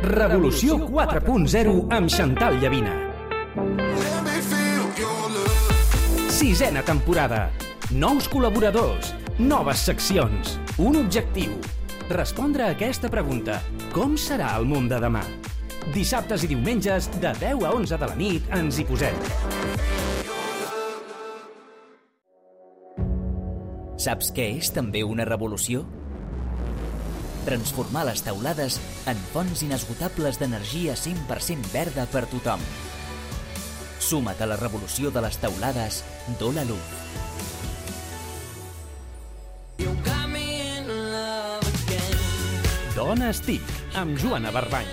Revolució 4.0 amb Xantal Llavina. 6ª temporada. Nous col·laboradors, noves seccions, un objectiu. Respondre a aquesta pregunta: com serà el món de demà? Dissabtes i diumenges, de 10 a 11 de la nit, ens hi posem. Saps què és també una revolució? Transformar les teulades en fonts inesgotables d'energia 100% verda per tothom. Suma't a la revolució de les teulades d'Ola Luz. Dona Estic, amb Joana Barbany.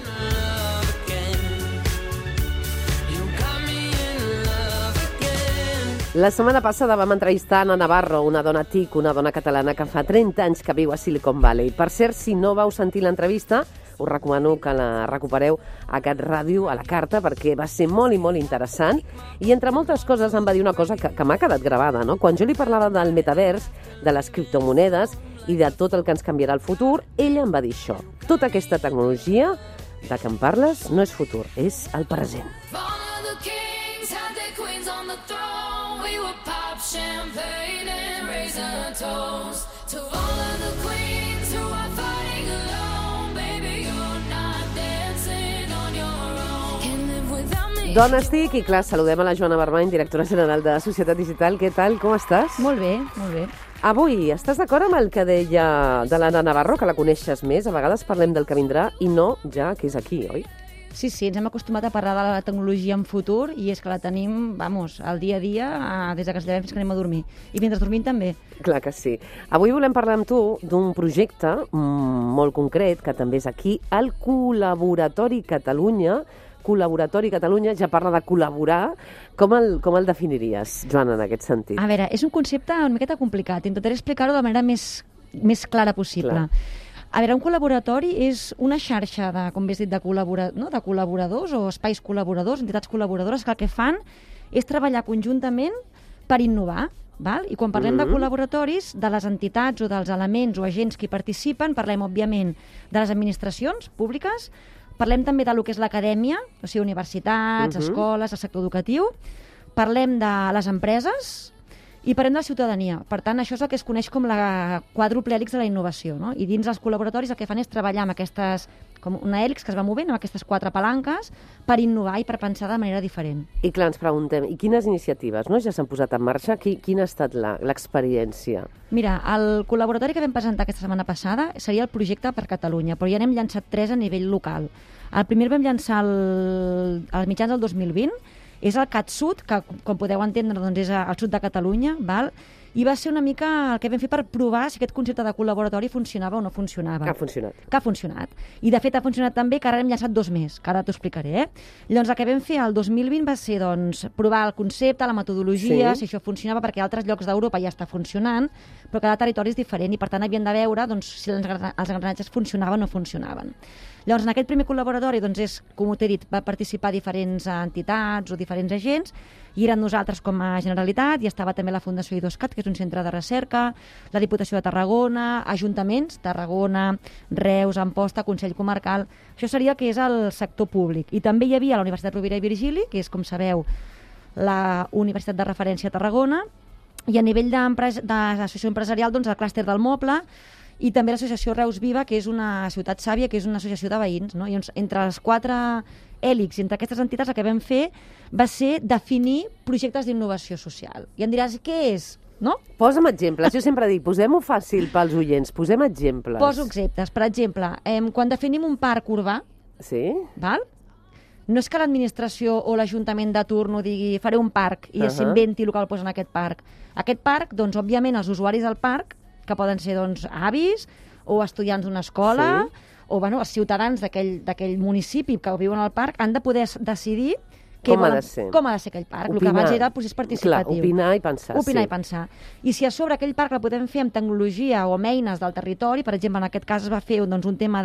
La setmana passada vam entrevistar Anna Navarro, una dona TIC, una dona catalana que fa 30 anys que viu a Silicon Valley. Per cert, si no vau sentir l'entrevista, us recomano que la recupereu a Cat Ràdio, a la carta, perquè va ser molt i molt interessant. I entre moltes coses em va dir una cosa que m'ha quedat gravada, no? Quan jo li parlava del metavers, de les criptomonedes i de tot el que ens canviarà el futur, ella em va dir això. Tota aquesta tecnologia de què em parles no és futur, és el present. Champagne and raising a toast to all of the queens who are fighting alone. Baby, you're not dancing on your own. Can't live without me. Dona Estic, i clar, saludem a la Joana Barbany, directora general de Societat Digital. Què tal, com estàs? Molt bé, molt bé. Avui, estàs d'acord amb el que deia de l'Anna Navarro, que la coneixes més? A vegades parlem del que vindrà i no ja que és aquí, oi? Sí, ens hem acostumat a parlar de la tecnologia en futur i és que la tenim, al dia a dia, des que ens llevem fins que anem a dormir. I mentre dormim també. Clar que sí. Avui volem parlar amb tu d'un projecte molt concret, que també és aquí, el Col·laboratori Catalunya. Col·laboratori Catalunya ja parla de col·laborar. Com el definiries, Joana, en aquest sentit? A veure, és un concepte una miqueta complicat. Intentaré explicar-ho de la manera més clara possible. Clar. A veure, un col·laboratori és una xarxa de, com bé has dit, de col·laboradors o espais col·laboradors, entitats col·laboradores, que el que fan és treballar conjuntament per innovar. Val? I quan parlem de col·laboratoris, de les entitats o dels elements o agents que hi participen, parlem, òbviament, de les administracions públiques, parlem també de lo que és l'acadèmia, o sigui, universitats, escoles, el sector educatiu, parlem de les empreses i parlem de la ciutadania. Per tant, això és el que es coneix com la quàdruple hèlix de la innovació, no? I dins els col·laboratoris el que fan és treballar amb aquestes, com una hèlix que es va movent, amb aquestes 4 palanques, per innovar i per pensar de manera diferent. I clar, ens preguntem, i quines iniciatives ja s'han posat en marxa? Quina ha estat l'experiència? Mira, el col·laboratori que vam presentar aquesta setmana passada seria el projecte per Catalunya, però ja n'hem llançat 3 a nivell local. El primer vam llançar als mitjans del 2020, és el CatSud, que, com podeu entendre, doncs és al sud de Catalunya, val? I va ser una mica el que vam fer per provar si aquest concepte de col·laboratori funcionava o no funcionava. Que ha funcionat. Que ha funcionat. I, de fet, ha funcionat també, que ara hem llançat 2 més, que ara t'ho explicaré. Llavors, el que vam fer el 2020 va ser provar el concepte, la metodologia, si això funcionava, perquè a altres llocs d'Europa ja està funcionant, però cada territori és diferent i, per tant, havien de veure si els engranatges funcionaven o no funcionaven. Llavors, en aquest primer col·laboratori, com t'he dit, va participar diferents entitats o diferents agents, i eren nosaltres com a Generalitat, i estava també la Fundació I2CAT, que és un centre de recerca, la Diputació de Tarragona, ajuntaments, Tarragona, Reus, Amposta, Consell Comarcal. Això seria que és el sector públic. I també hi havia la Universitat Rovira i Virgili, que és, com sabeu, la Universitat de Referència a Tarragona, i a nivell d'associació empresarial, el clúster del moble, i també l'associació Reus Viva, que és una ciutat sàvia, que és una associació de veïns, no? I entre les 4 hèlix, entre aquestes entitats, el que vam fer va ser definir projectes d'innovació social. I em diràs, què és? No? Posa'm exemples. Jo sempre dic, posem-ho fàcil pels oients, posem exemples. Poso exemples. Per exemple, quan definim un parc urbà, val? No és que l'administració o l'Ajuntament de turno digui faré un parc i s'inventi el que el posa en aquest parc. Aquest parc, doncs, òbviament, els usuaris del parc, que poden ser avis o estudiants d'una escola o els ciutadans d'aquell municipi que viuen al parc, han de poder decidir com ha de ser aquell parc. El que abans era el procés participatiu. Clar, opinar i pensar. Opinar i pensar. I si a sobre aquell parc la podem fer amb tecnologia o amb eines del territori, per exemple, en aquest cas es va fer un tema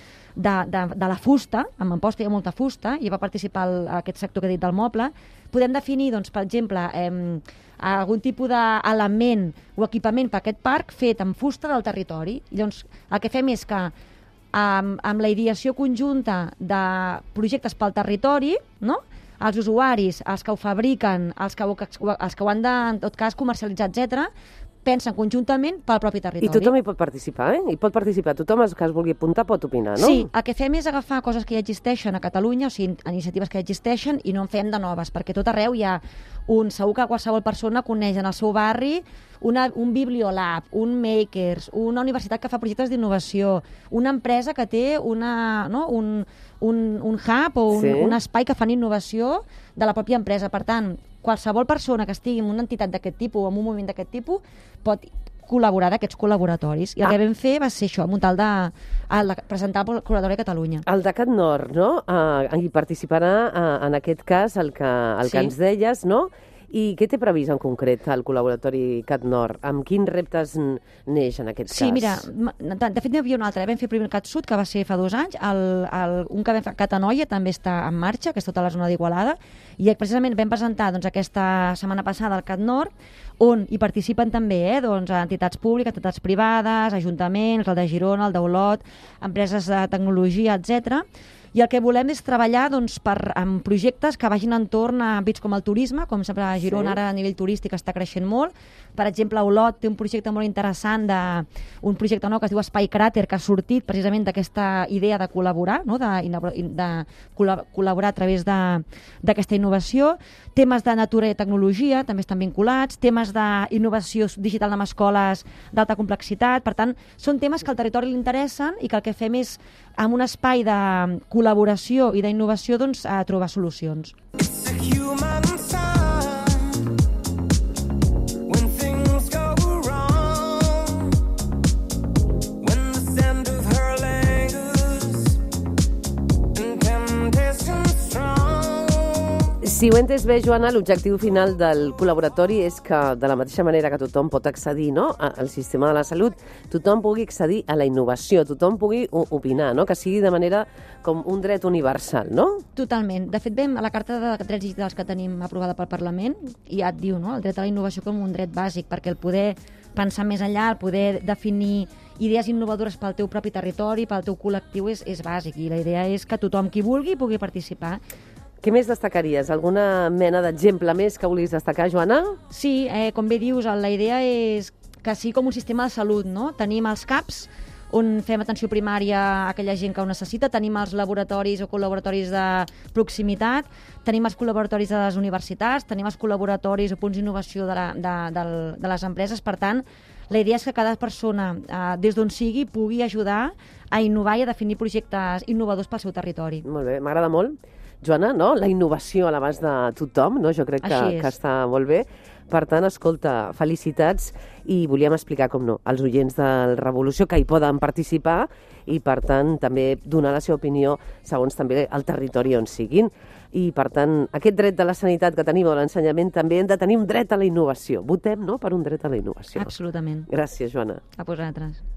de la fusta, amb Amposta hi ha molta fusta, i va participar aquest sector que he dit del moble, podem definir, per exemple, algun tipus d'element o equipament per aquest parc fet amb fusta del territori. Llavors, el que fem és que amb la ideació conjunta de projectes pel territori, no? Els usuaris, els que ho fabriquen, els que ho han de, en tot cas, comercialitzar, etc., pensen conjuntament pel propi territori. I tothom hi pot participar, Hi pot participar. Tothom que es vulgui apuntar pot opinar, no? Sí, el que fem és agafar coses que ja existeixen a Catalunya, o sigui, iniciatives que ja existeixen, i no en fem de noves, perquè tot arreu hi ha segur que qualsevol persona coneix en el seu barri un bibliolab, un makers, una universitat que fa projectes d'innovació, una empresa que té un hub o un espai que fan innovació de la pròpia empresa. Per tant, qualsevol persona que estigui en una entitat d'aquest tipus o en un moviment d'aquest tipus pot col·laborar d'aquests col·laboratoris. I el que vam fer va ser això, muntar presentar el col·laboratori a Catalunya. El DeCAT Nord, no? Hi participarà, en aquest cas, el que ens deies, no? I què té previst en concret el col·laboratori CAT Nord? Amb quins reptes neix en aquest cas? Sí, mira, de fet n'hi havia un altre. Vam fer primer el CAT Sud, que va ser fa 2 anys. Un que vam fer CAT Anoia també està en marxa, que és tota la zona d'Igualada. I precisament vam presentar aquesta setmana passada el CAT Nord, on hi participen també entitats públiques, entitats privades, ajuntaments, el de Girona, el d'Olot, empreses de tecnologia, etc. I el que volem és treballar amb projectes que vagin entorn a àmbits com el turisme, com sempre a Girona ara a nivell turístic està creixent molt. Per exemple, Olot té un projecte molt interessant, un projecte nou que es diu Espai Cràter, que ha sortit precisament d'aquesta idea de col·laborar, no? de col·laborar a través d'aquesta innovació. Temes de natura i tecnologia també estan vinculats, temes d'innovació digital en escoles d'alta complexitat. Per tant, són temes que al territori li interessen i que el que fem és, amb un espai de col·laboració i d'innovació, trobar solucions. Si ho he entès bé, Joana, l'objectiu final del col·laboratori és que, de la mateixa manera que tothom pot accedir, no, al sistema de la salut, tothom pugui accedir a la innovació, tothom pugui opinar, no? Que sigui de manera com un dret universal, no? Totalment. De fet, a la Carta de Drets Digitals que tenim aprovada pel Parlament, ja et diu, no?, el dret a la innovació com un dret bàsic, perquè el poder pensar més enllà, el poder definir idees innovadores pel teu propi territori, pel teu col·lectiu, és bàsic. I la idea és que tothom qui vulgui pugui participar. Què més destacaries? Alguna mena d'exemple més que vulguis destacar, Joana? Sí, com bé dius, la idea és que sigui com un sistema de salut, no? Tenim els CAPs, on fem atenció primària a aquella gent que ho necessita, tenim els laboratoris o col·laboratoris de proximitat, tenim els col·laboratoris de les universitats, tenim els col·laboratoris o punts d'innovació de les empreses. Per tant, la idea és que cada persona, des d'on sigui, pugui ajudar a innovar i a definir projectes innovadors pel seu territori. Molt bé, m'agrada molt. Joana, no? La innovació a l'abast de tothom, no? Jo crec que està molt bé. Per tant, escolta, felicitats, i volíem explicar, com no, als oients del Revolució que hi poden participar i, per tant, també donar la seva opinió segons també el territori on siguin. I, per tant, aquest dret de la sanitat que tenim o de l'ensenyament, també hem de tenir un dret a la innovació. Votem, no?, per un dret a la innovació. Absolutament. Gràcies, Joana. A vosaltres.